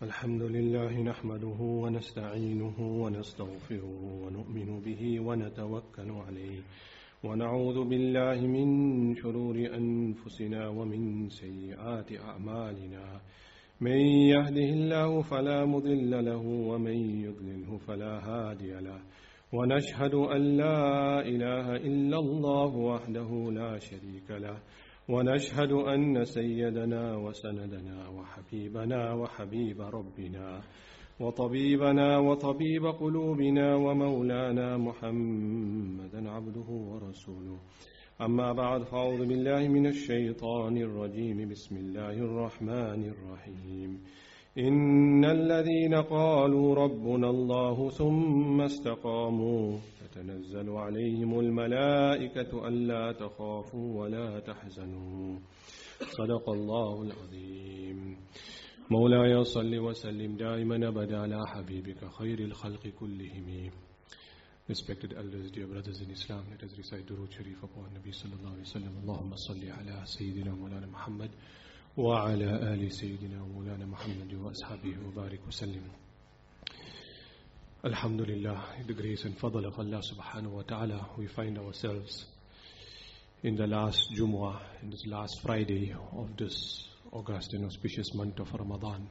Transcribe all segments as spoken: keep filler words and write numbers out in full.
الحمد لله نحمده ونستعينه ونستغفره ونؤمن به ونتوكل عليه ونعوذ بالله من شرور أنفسنا ومن سيئات أعمالنا من يهده الله فلا مضل له ومن يضلله فلا هادي له ونشهد أن لا إله إلا الله وحده لا شريك له ونشهد أن سيدنا وسندنا وحبيبنا وحبيب ربنا وطبيبنا وطبيب قلوبنا ومولانا محمدا عبده ورسوله أما بعد فأعوذ بالله من الشيطان الرجيم بسم الله الرحمن الرحيم إن الذين قالوا ربنا الله ثم استقاموا تتنزل عليهم الملائكة ألا تخافوا ولا تحزنوا صدق الله العظيم مولاي صل وسلم دائما أبدا على حبيبك خير الخلق كلهم. Respected elders, dear brothers in Islam, let us recite Durood Sharif upon Nabi sallallahu alayhi wa sallam. Allahumma salli ala Sayyidina Mawlana Muhammad wa ala ali Sayyidina Mawlana Muhammad wa ashabihi wa barik wa sallim. Alhamdulillah, in the grace and fadl of Allah subhanahu wa ta'ala, we find ourselves in the last Jumu'ah, in this last Friday of this august and auspicious month of Ramadan.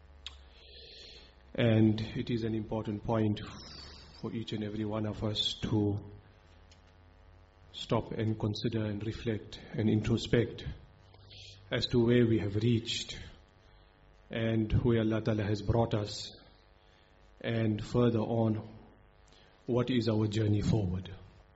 And it is an important point for each and every one of us to stop and consider and reflect and introspect as to where we have reached and where Allah Ta'ala has brought us, and further on, what is our journey forward.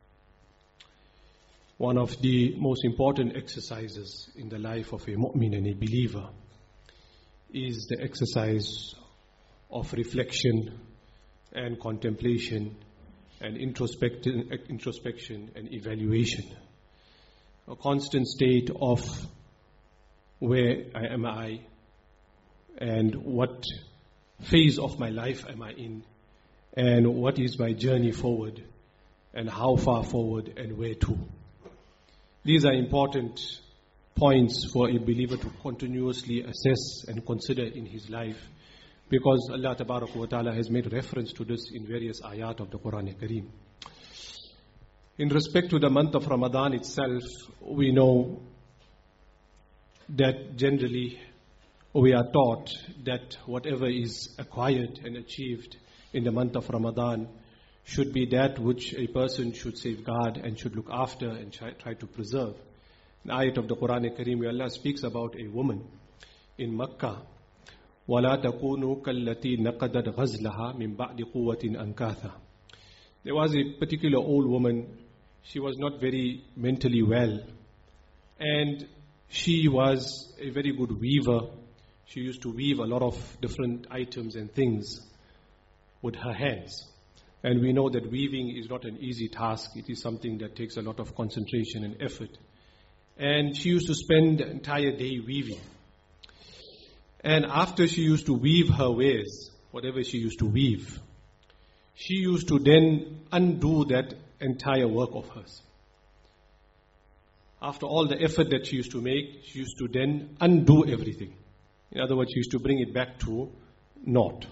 One of the most important exercises in the life of a mu'min and a believer is the exercise of reflection and contemplation and introspection, introspection and evaluation. A constant state of where I am I and what phase of my life am I in and what is my journey forward and how far forward and where to. These are important points for a believer to continuously assess and consider in his life, because Allah Tabarak wa Ta'ala has made reference to this in various ayat of the Quran Kareem. In respect to the month of Ramadan itself, we know that generally we are taught that whatever is acquired and achieved in the month of Ramadan should be that which a person should safeguard and should look after and try, try to preserve. The ayat of the Quran Kareem where Allah speaks about a woman in Makkah, وَلَا تَكُونُوا كَالَّتِي نَقَدَتْ غَزْلَهَا مِنْ بَعْدِ قُوَّةٍ أَنْكَاثًا. There was a particular old woman. She was not very mentally well, and she was a very good weaver. She used to weave a lot of different items and things with her hands. And we know that weaving is not an easy task. It is something that takes a lot of concentration and effort. And she used to spend the entire day weaving. And after she used to weave her wares, whatever she used to weave, she used to then undo that entire work of hers. After all the effort that she used to make, she used to then undo everything. In other words, she used to bring it back to naught.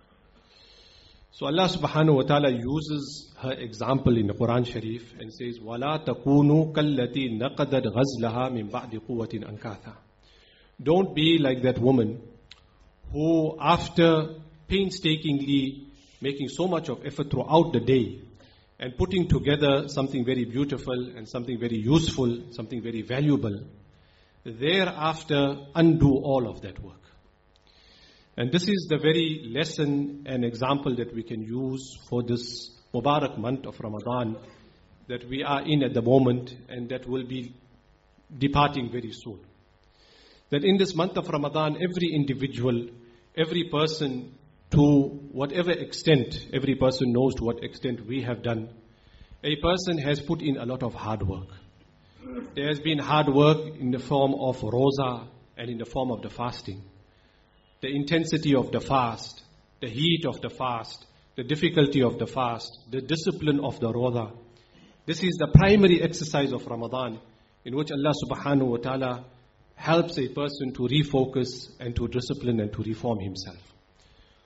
So Allah subhanahu wa ta'ala uses her example in the Quran Sharif and says, وَلَا تَكُونُوا كَالَّتِي نَقَدَتْ غَزْلَهَا مِنْ بَعْدِ قُوَّةٍ أَنْكَاثًا. Don't be like that woman who, after painstakingly making so much of effort throughout the day and putting together something very beautiful and something very useful, something very valuable, thereafter undo all of that work. And this is the very lesson and example that we can use for this Mubarak month of Ramadan that we are in at the moment and that will be departing very soon. That in this month of Ramadan, every individual, every person, to whatever extent, every person knows to what extent we have done, a person has put in a lot of hard work. There has been hard work in the form of roza and in the form of the fasting. The intensity of the fast, the heat of the fast, the difficulty of the fast, the discipline of the roza. This is the primary exercise of Ramadan, in which Allah subhanahu wa ta'ala helps a person to refocus and to discipline and to reform himself.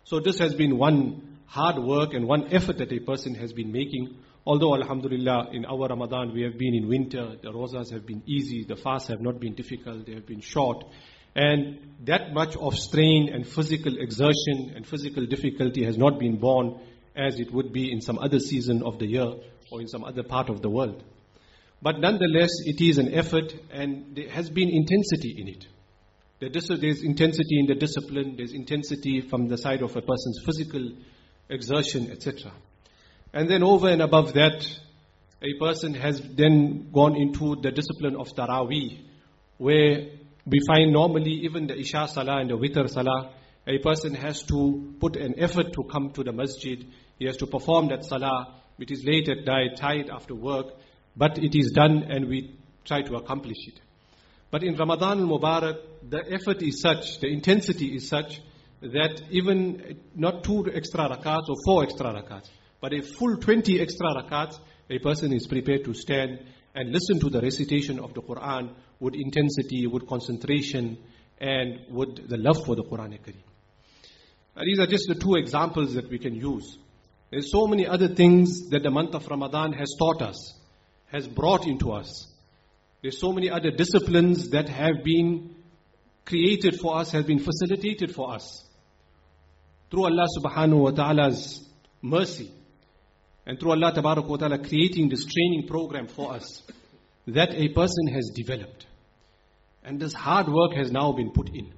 So this has been one hard work and one effort that a person has been making. Although, alhamdulillah, in our Ramadan we have been in winter, the rozas have been easy, the fasts have not been difficult, they have been short. And that much of strain and physical exertion and physical difficulty has not been borne as it would be in some other season of the year or in some other part of the world. But nonetheless, it is an effort and there has been intensity in it. There's intensity in the discipline, there's intensity from the side of a person's physical exertion, et cetera. And then over and above that, a person has then gone into the discipline of Taraweeh, where we find normally even the Isha Salah and the Witr Salah, a person has to put an effort to come to the masjid. He has to perform that Salah. It is late at night, tired after work, but it is done and we try to accomplish it. But in Ramadan al-Mubarak, the effort is such, the intensity is such, that even not two extra rakats or four extra rakats, but a full twenty extra rakats, a person is prepared to stand and listen to the recitation of the Quran with intensity, with concentration, and with the love for the Quran Kareem. These are just the two examples that we can use. There's so many other things that the month of Ramadan has taught us, has brought into us. There's so many other disciplines that have been created for us, have been facilitated for us. Through Allah subhanahu wa ta'ala's mercy, and through Allah tabarak wa ta'ala creating this training program for us, that a person has developed. And this hard work has now been put in.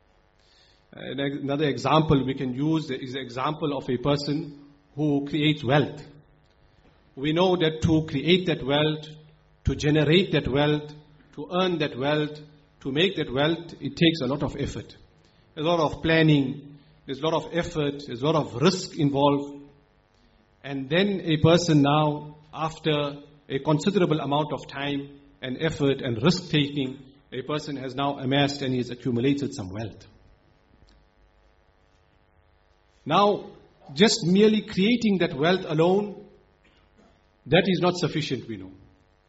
And another example we can use is the example of a person who creates wealth. We know that to create that wealth, to generate that wealth, to earn that wealth, to make that wealth, it takes a lot of effort. There's a lot of planning, there's a lot of effort, there's a lot of risk involved. And then a person now, after a considerable amount of time and effort and risk-taking, a person has now amassed and he has accumulated some wealth. Now, just merely creating that wealth alone, that is not sufficient, we know.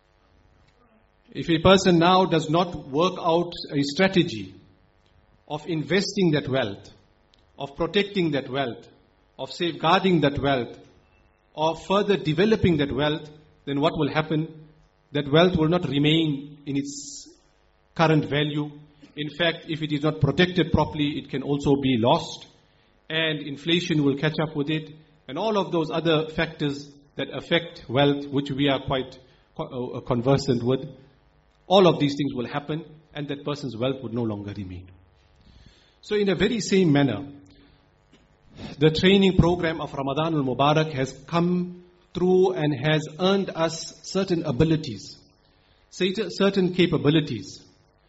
If a person now does not work out a strategy of investing that wealth, of protecting that wealth, of safeguarding that wealth, of further developing that wealth, then what will happen? That wealth will not remain in its current value. In fact, if it is not protected properly, it can also be lost. And inflation will catch up with it. And all of those other factors that affect wealth, which we are quite conversant with, all of these things will happen and that person's wealth would no longer remain. So in a very same manner, the training program of Ramadan al-Mubarak has come through and has earned us certain abilities, certain capabilities.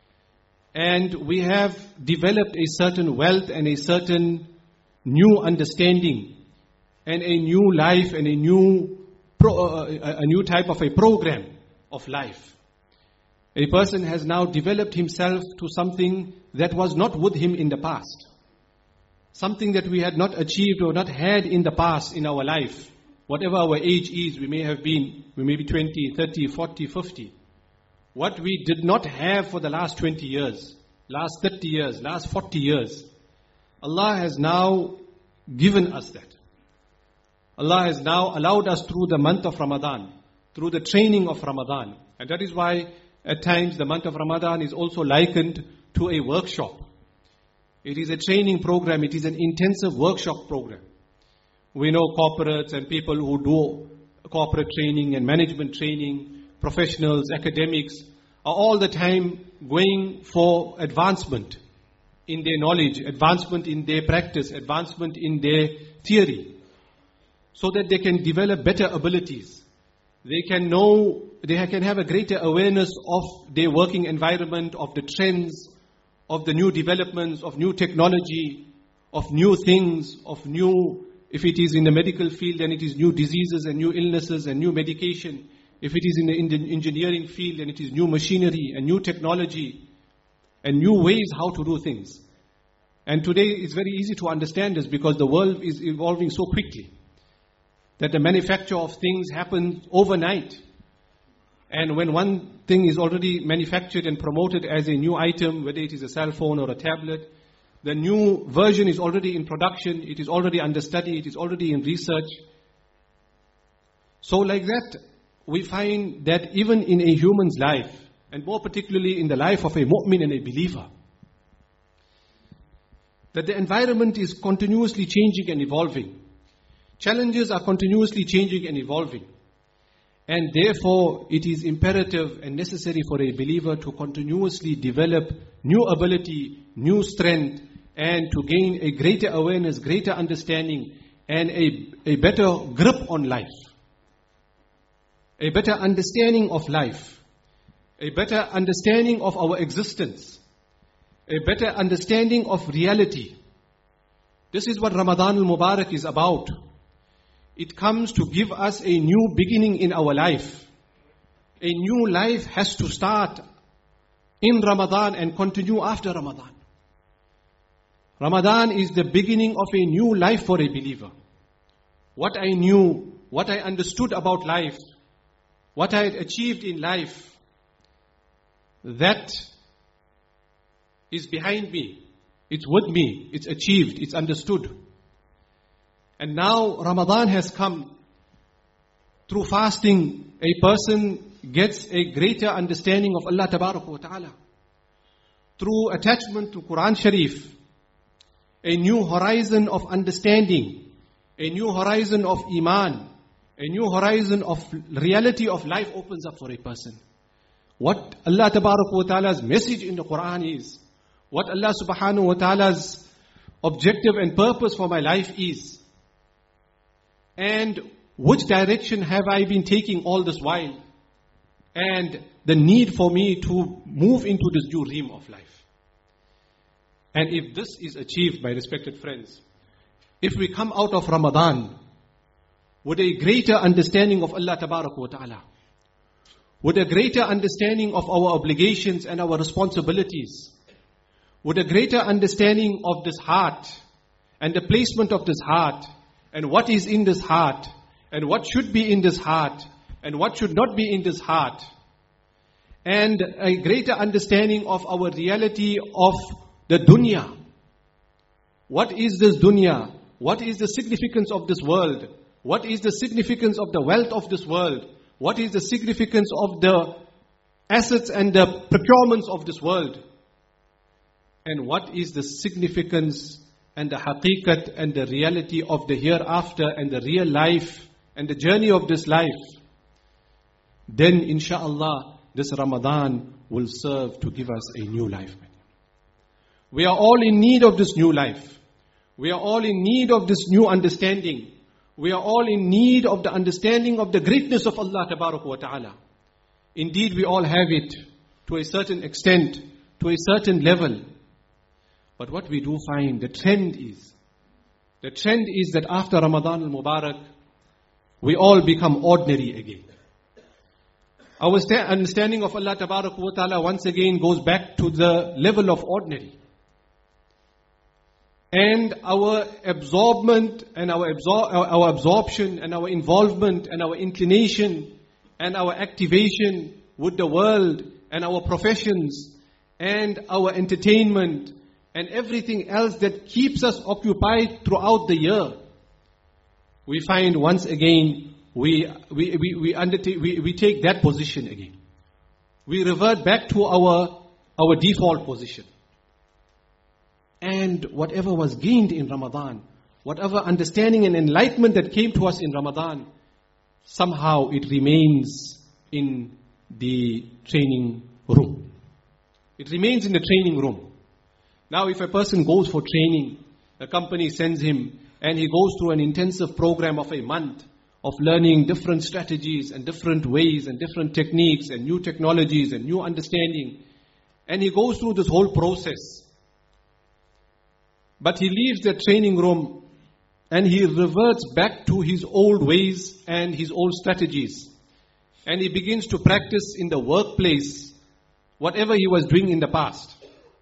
And we have developed a certain wealth and a certain new understanding and a new life and a new pro, uh, a new type of a program of life. A person has now developed himself to something that was not with him in the past. Something that we had not achieved or not had in the past in our life. Whatever our age is, we may have been, we may be twenty, thirty, forty, fifty. What we did not have for the last twenty years, last thirty years, last forty years, Allah has now given us that. Allah has now allowed us through the month of Ramadan, through the training of Ramadan. And that is why at times the month of Ramadan is also likened to a workshop. It is a training program, it is an intensive workshop program. We know corporates and people who do corporate training and management training, professionals, academics, are all the time going for advancement in their knowledge, advancement in their practice, advancement in their theory, so that they can develop better abilities. They can know, they can have a greater awareness of their working environment, of the trends, of the new developments, of new technology, of new things, of new, if it is in the medical field, then it is new diseases and new illnesses and new medication. If it is in the, in the engineering field, then it is new machinery and new technology and new ways how to do things. And today it's very easy to understand this because the world is evolving so quickly that the manufacture of things happens overnight. And when one thing is already manufactured and promoted as a new item, whether it is a cell phone or a tablet, The new version is already in production. It is already under study. It is already in research. So like that, we find that even in a human's life, and more particularly in the life of a mu'min and a believer, that the environment is continuously changing and evolving. Challenges are continuously changing and evolving. And therefore, it is imperative and necessary for a believer to continuously develop new ability, new strength, and to gain a greater awareness, greater understanding, and a, a better grip on life. A better understanding of life. A better understanding of our existence. A better understanding of reality. This is what Ramadan al-Mubarak is about. It comes to give us a new beginning in our life. A new life has to start in Ramadan and continue after Ramadan. Ramadan is the beginning of a new life for a believer. What I knew, what I understood about life, what I had achieved in life, that is behind me. It's with me. It's achieved. It's understood. And now Ramadan has come. Through fasting, a person gets a greater understanding of Allah Tabaraka wa Ta'ala. Through attachment to Quran Sharif, a new horizon of understanding, a new horizon of Iman, a new horizon of reality of life opens up for a person. What Allah Tabaraka wa Ta'ala's message in the Quran is, what Allah Subhanahu wa Ta'ala's objective and purpose for my life is, and which direction have I been taking all this while, and the need for me to move into this new realm of life. And if this is achieved, my respected friends, if we come out of Ramadan with a greater understanding of Allah Tabaraka wa Ta'ala, with a greater understanding of our obligations and our responsibilities, with a greater understanding of this heart and the placement of this heart, and what is in this heart, and what should be in this heart, and what should not be in this heart, and a greater understanding of our reality of the dunya. What is this dunya? What is the significance of this world? What is the significance of the wealth of this world? What is the significance of the assets and the procurements of this world? And what is the significance and the haqiqat and the reality of the hereafter and the real life and the journey of this life? Then insha'Allah, this Ramadan will serve to give us a new life. We are all in need of this new life. We are all in need of this new understanding. We are all in need of the understanding of the greatness of Allah Tabaraka wa Ta'ala. Indeed, we all have it to a certain extent, to a certain level. But what we do find, the trend is, the trend is that after Ramadan al-Mubarak, we all become ordinary again. Our understanding of Allah Tabaraka wa Ta'ala once again goes back to the level of ordinary. And our absorbment and our, absor- our absorption and our involvement and our inclination and our activation with the world and our professions and our entertainment and everything else that keeps us occupied throughout the year, we find once again we we we we, undertake, we we take that position again. We revert back to our our default position. And whatever was gained in Ramadan, whatever understanding and enlightenment that came to us in Ramadan, somehow it remains in the training room. It remains in the training room. Now if a person goes for training, the company sends him and he goes through an intensive program of a month of learning different strategies and different ways and different techniques and new technologies and new understanding. And he goes through this whole process. But he leaves the training room and he reverts back to his old ways and his old strategies. And he begins to practice in the workplace whatever he was doing in the past.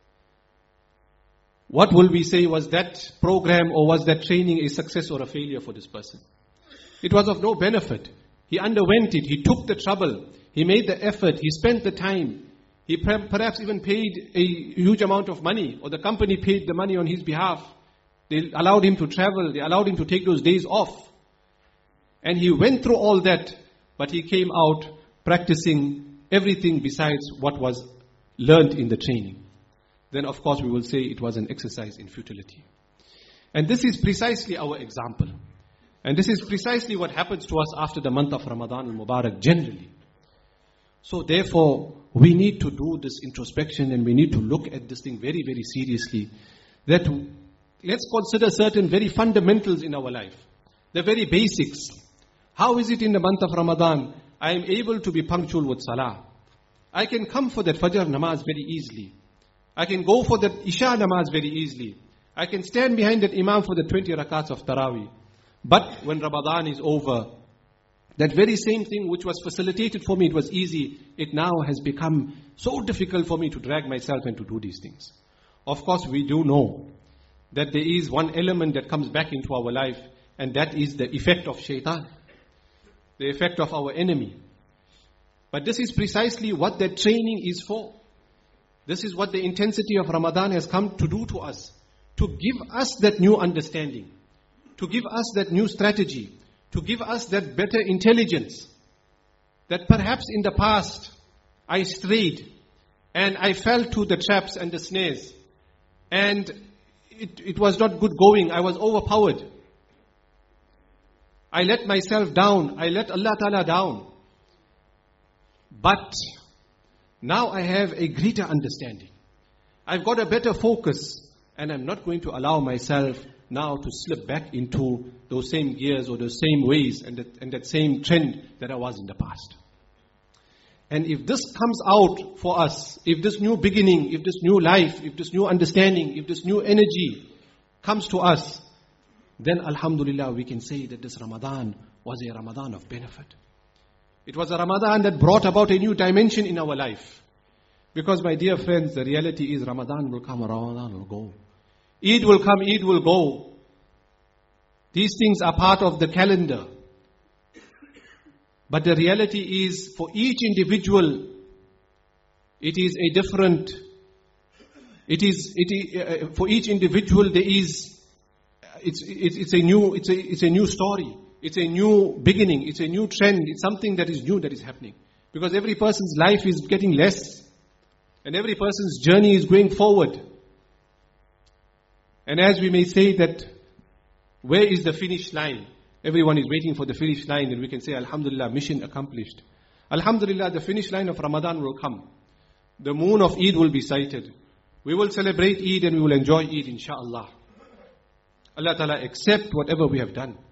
What will we say? Was that program or was that training a success or a failure for this person? It was of no benefit. He underwent it. He took the trouble. He made the effort. He spent the time. He perhaps even paid a huge amount of money, or the company paid the money on his behalf. They allowed him to travel, they allowed him to take those days off. And he went through all that, but he came out practicing everything besides what was learned in the training. Then of course we will say it was an exercise in futility. And this is precisely our example. And this is precisely what happens to us after the month of Ramadan al-Mubarak generally. So therefore, we need to do this introspection and we need to look at this thing very, very seriously. That let's consider certain very fundamentals in our life. The very basics. How is it in the month of Ramadan, I am able to be punctual with Salah? I can come for that Fajr namaz very easily. I can go for that Isha namaz very easily. I can stand behind that Imam for the twenty rakats of Taraweeh. But when Ramadan is over, that very same thing which was facilitated for me, it was easy, it now has become so difficult for me to drag myself and to do these things. Of course, we do know that there is one element that comes back into our life, and that is the effect of shaitan, the effect of our enemy. But this is precisely what that training is for. This is what the intensity of Ramadan has come to do to us, to give us that new understanding, to give us that new strategy, to give us that better intelligence, that perhaps in the past I strayed and I fell to the traps and the snares and it, it was not good going. I was overpowered. I let myself down. I let Allah Ta'ala down. But now I have a greater understanding. I've got a better focus and I'm not going to allow myself now to slip back into those same gears or those same ways and that, and that same trend that I was in the past. And if this comes out for us, if this new beginning, if this new life, if this new understanding, if this new energy comes to us, then alhamdulillah we can say that this Ramadan was a Ramadan of benefit. It was a Ramadan that brought about a new dimension in our life. Because my dear friends, the reality is Ramadan will come, Ramadan will go. Eid will come, Eid will go. These things are part of the calendar. But the reality is, for each individual, it is a different, it is, it is, uh, for each individual there is, it's, it's, it's a new, it's a, it's a new story. It's a new beginning. It's a new trend. It's something that is new that is happening. Because every person's life is getting less. And every person's journey is going forward. And as we may say that, where is the finish line? Everyone is waiting for the finish line and we can say, Alhamdulillah, mission accomplished. Alhamdulillah, the finish line of Ramadan will come. The moon of Eid will be sighted. We will celebrate Eid and we will enjoy Eid, inshaAllah. Allah Ta'ala accept whatever we have done.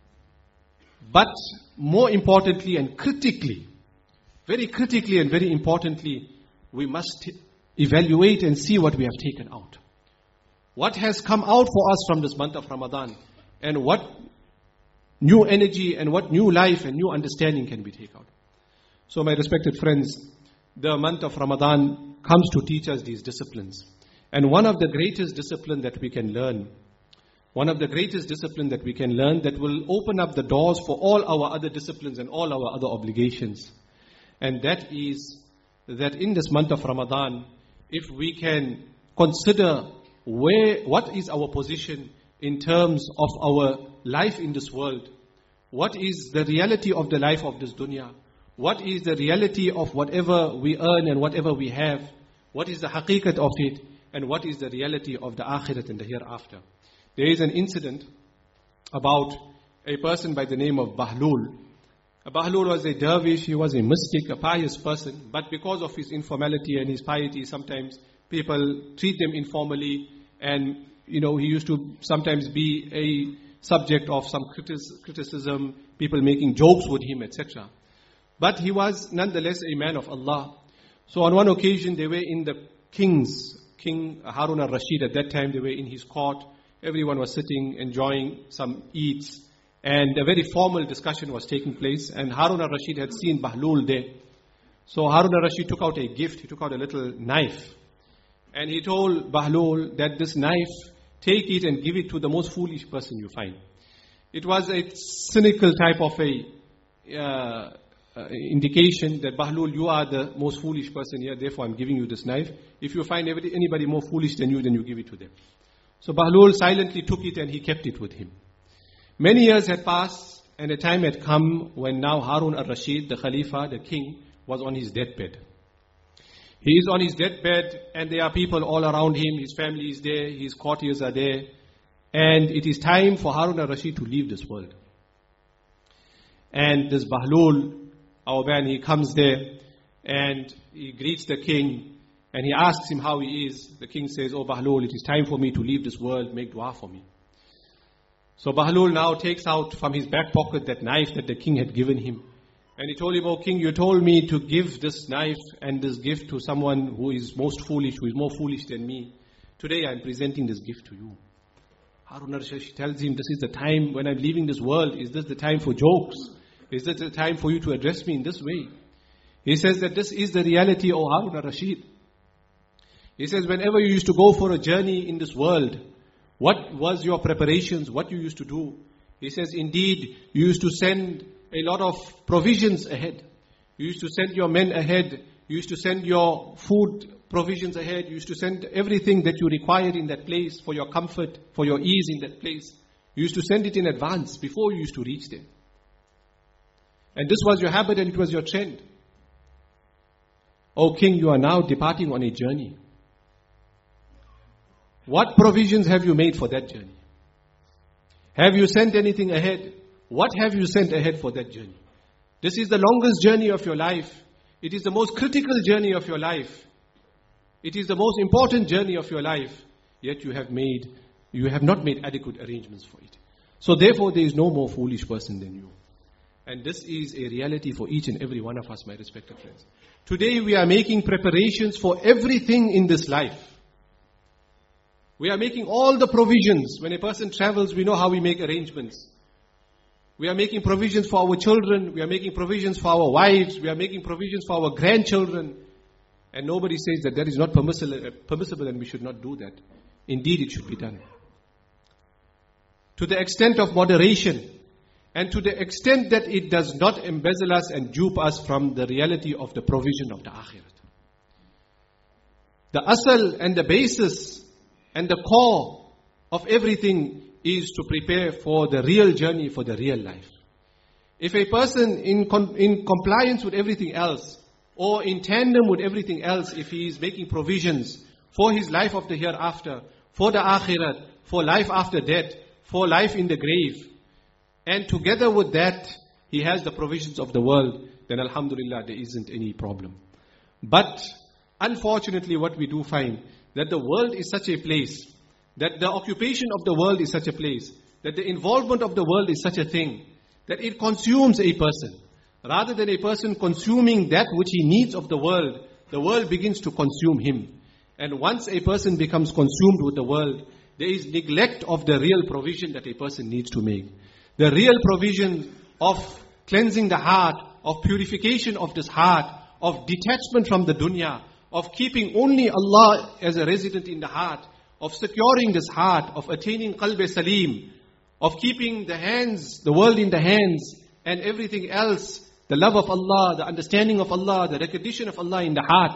But more importantly and critically, very critically and very importantly, we must evaluate and see what we have taken out. What has come out for us from this month of Ramadan, and what new energy and what new life and new understanding can we take out. So my respected friends, the month of Ramadan comes to teach us these disciplines. And one of the greatest discipline that we can learn, one of the greatest discipline that we can learn that will open up the doors for all our other disciplines and all our other obligations. And that is that in this month of Ramadan, if we can consider where, what is our position in terms of our life in this world, what is the reality of the life of this dunya, what is the reality of whatever we earn and whatever we have, what is the haqiqat of it, and what is the reality of the akhirat and the hereafter. There is an incident about a person by the name of Bahlul. Bahlul was a dervish, he was a mystic, a pious person, but because of his informality and his piety, sometimes people treat them informally, and you know, he used to sometimes be a subject of some criticism, people making jokes with him, et cetera. But he was nonetheless a man of Allah. So on one occasion, they were in the king's, King Harun al-Rashid at that time, they were in his court. Everyone was sitting, enjoying some eats, and a very formal discussion was taking place, and Harun al-Rashid had seen Bahlul there. So Harun al-Rashid took out a gift, he took out a little knife, and he told Bahlul that this knife, take it and give it to the most foolish person you find. It was a cynical type of a uh, uh, indication that, Bahlul, you are the most foolish person here, therefore I'm giving you this knife. If you find anybody more foolish than you, then you give it to them. So Bahlul silently took it and he kept it with him. Many years had passed and a time had come when now Harun al-Rashid, the Khalifa, the king, was on his deathbed. He is on his deathbed and there are people all around him, his family is there, his courtiers are there. And it is time for Harun al-Rashid to leave this world. And this Bahlul, our man, he comes there and he greets the king and he asks him how he is. The king says, "Oh Bahlul, it is time for me to leave this world, make dua for me." So Bahlul now takes out from his back pocket that knife that the king had given him. And he told him, "Oh king, you told me to give this knife and this gift to someone who is most foolish, who is more foolish than me. Today I am presenting this gift to you." Harun al-Rashid tells him, "This is the time when I'm leaving this world. Is this the time for jokes? Is this the time for you to address me in this way?" He says that this is the reality, O Harun al-Rashid. He says, whenever you used to go for a journey in this world, what was your preparations, what you used to do? He says, indeed, you used to send a lot of provisions ahead. You used to send your men ahead. You used to send your food provisions ahead. You used to send everything that you required in that place for your comfort, for your ease in that place. You used to send it in advance before you used to reach there. And this was your habit and it was your trend. O king, you are now departing on a journey. What provisions have you made for that journey? Have you sent anything ahead? What have you sent ahead for that journey? This is the longest journey of your life. It is the most critical journey of your life. It is the most important journey of your life. Yet you have made, you have not made adequate arrangements for it. So therefore there is no more foolish person than you. And this is a reality for each and every one of us, my respected friends. Today we are making preparations for everything in this life. We are making all the provisions. When a person travels, we know how we make arrangements. We are making provisions for our children. We are making provisions for our wives. We are making provisions for our grandchildren. And nobody says that that is not permissible, permissible and we should not do that. Indeed, it should be done. To the extent of moderation and to the extent that it does not embezzle us and dupe us from the reality of the provision of the akhirat. The asal and the basis and the core of everything is to prepare for the real journey, for the real life. If a person in, con- in compliance with everything else, or in tandem with everything else, if he is making provisions for his life of the hereafter, for the akhirat, for life after death, for life in the grave, and together with that, he has the provisions of the world, then alhamdulillah, there isn't any problem. But unfortunately, what we do find, that the world is such a place, that the occupation of the world is such a place, that the involvement of the world is such a thing, that it consumes a person. Rather than a person consuming that which he needs of the world, the world begins to consume him. And once a person becomes consumed with the world, there is neglect of the real provision that a person needs to make. The real provision of cleansing the heart, of purification of this heart, of detachment from the dunya, of keeping only Allah as a resident in the heart, of securing this heart, of attaining qalb salim, of keeping the hands, the world in the hands, and everything else, the love of Allah, the understanding of Allah, the recognition of Allah in the heart.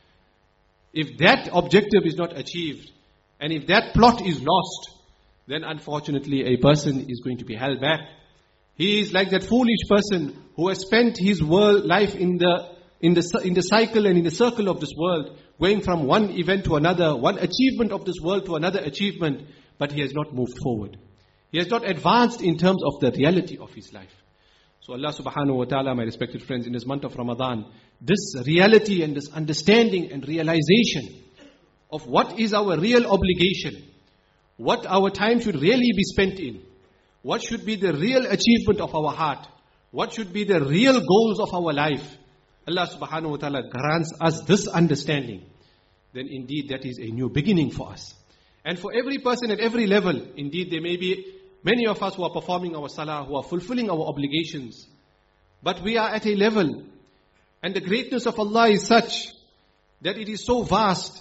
If that objective is not achieved, and if that plot is lost, then unfortunately a person is going to be held back. He is like that foolish person who has spent his world life in the in the in the cycle and in the circle of this world, going from one event to another, one achievement of this world to another achievement, but he has not moved forward. He has not advanced in terms of the reality of his life. So Allah subhanahu wa ta'ala, my respected friends, in this month of Ramadan, this reality and this understanding and realization of what is our real obligation, what our time should really be spent in, what should be the real achievement of our heart, what should be the real goals of our life, Allah subhanahu wa ta'ala grants us this understanding, then indeed that is a new beginning for us. And for every person at every level, indeed there may be many of us who are performing our salah, who are fulfilling our obligations, but we are at a level, and the greatness of Allah is such that it is so vast,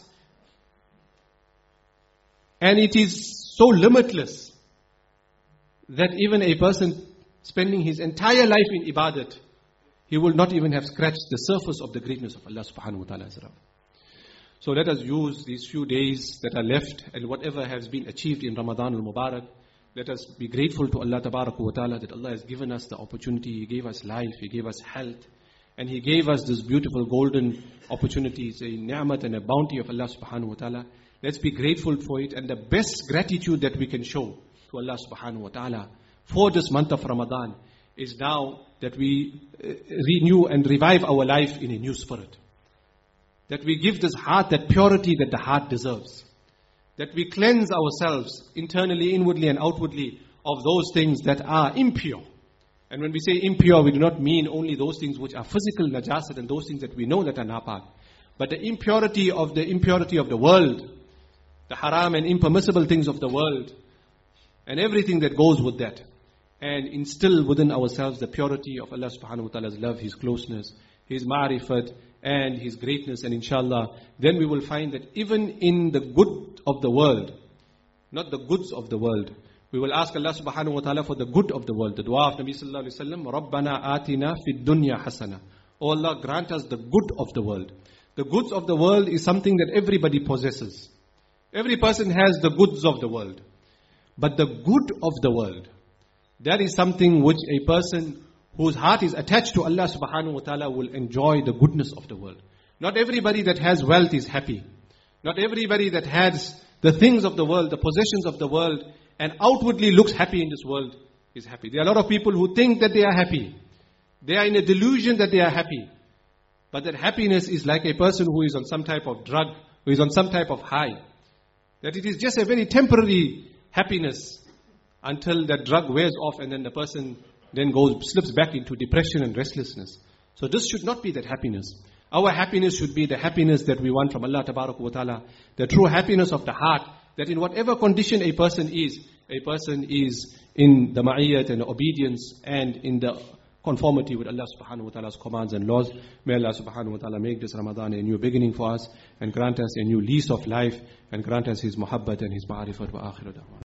and it is so limitless, that even a person spending his entire life in ibadat, he will not even have scratched the surface of the greatness of Allah subhanahu wa ta'ala as Rabb. So let us use these few days that are left and whatever has been achieved in Ramadan al-Mubarak, let us be grateful to Allah tabarak wa ta'ala that Allah has given us the opportunity. He gave us life, He gave us health, and He gave us this beautiful golden opportunity. It's a ni'mat and a bounty of Allah subhanahu wa ta'ala. Let's be grateful for it, and the best gratitude that we can show to Allah subhanahu wa ta'ala for this month of Ramadan is now that we renew and revive our life in a new spirit. That we give this heart that purity that the heart deserves. That we cleanse ourselves internally, inwardly and outwardly of those things that are impure. And when we say impure, we do not mean only those things which are physical najasat and those things that we know that are napak. But the impurity of the impurity of the world, the haram and impermissible things of the world, and everything that goes with that. And instill within ourselves the purity of Allah subhanahu wa ta'ala's love, His closeness, His ma'rifat, and His greatness. And inshallah, then we will find that even in the good of the world, not the goods of the world, we will ask Allah subhanahu wa ta'ala for the good of the world. The dua of Nabi sallallahu alayhi wa sallam, Rabbana atina fid dunya hasana. Oh Allah, grant us the good of the world. The goods of the world is something that everybody possesses. Every person has the goods of the world. But the good of the world, that is something which a person whose heart is attached to Allah subhanahu wa ta'ala will enjoy the goodness of the world. Not everybody that has wealth is happy. Not everybody that has the things of the world, the possessions of the world, and outwardly looks happy in this world is happy. There are a lot of people who think that they are happy. They are in a delusion that they are happy. But that happiness is like a person who is on some type of drug, who is on some type of high. That it is just a very temporary happiness until that drug wears off and then the person then goes, slips back into depression and restlessness. So this should not be that happiness. Our happiness should be the happiness that we want from Allah tabarak wa ta'ala. The true happiness of the heart, that in whatever condition a person is, a person is in the ma'iyyat and obedience and in the conformity with Allah subhanahu wa ta'ala's commands and laws. May Allah subhanahu wa ta'ala make this Ramadan a new beginning for us and grant us a new lease of life and grant us His muhabbat and His ma'rifat wa akhirat.